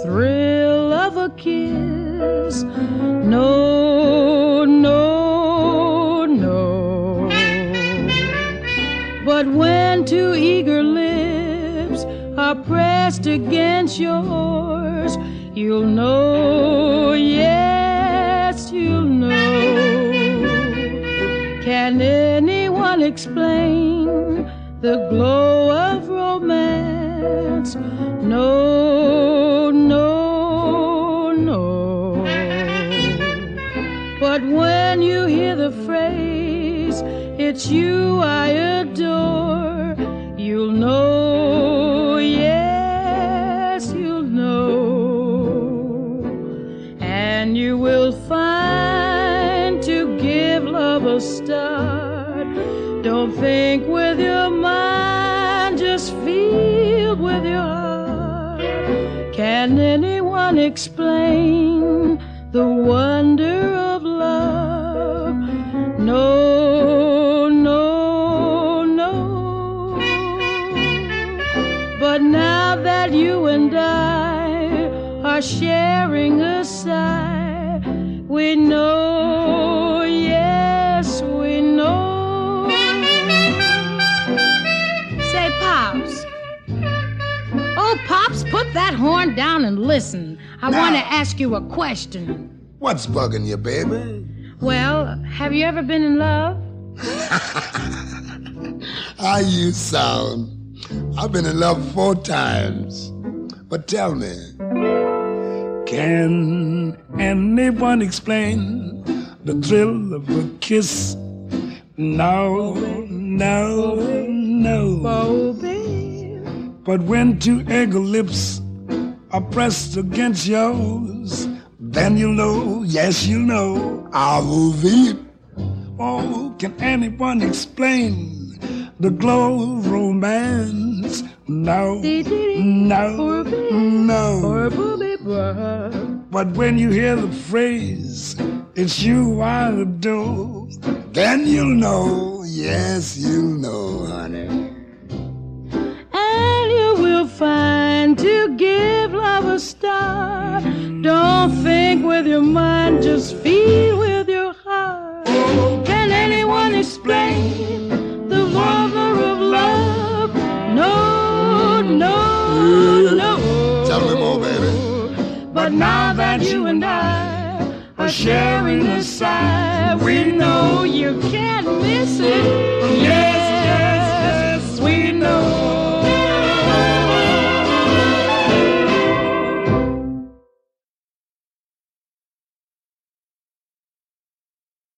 thrill of a kiss. No, no, no. But when two eager lips are pressed against yours, you'll know, yes, you'll know. Can anyone explain the glow of romance? No, no, no. But when you hear the phrase, it's you I adore, you'll know, yes, you'll know. And you will find to give love a start, don't think with your mind, just feel with your heart. Can anyone explain the wonder of love? No, no, no. But now that you and I are sharing a sigh, we know, yes, we know. Say, Pops. Oh, Pops, put that horn down and listen. I want to ask you a question. What's bugging you, baby? Well, have you ever been in love? How you sound. I've been in love 4 times. But tell me, can anyone explain the thrill of a kiss? No, no, no. Oh, baby. But when two eager lips are pressed against yours, then you'll know, yes, you'll know. I will be. Oh, can anyone explain the glow of romance? No, no, no. But when you hear the phrase, it's you I adore, then you'll know, yes, you'll know, honey. And you will find to give love a start. Don't think with your mind, just feel with your heart. Can anyone explain the wonder of love? No, no, no. Tell me more, baby. But now that you and I are sharing a sigh, we know you can't miss it.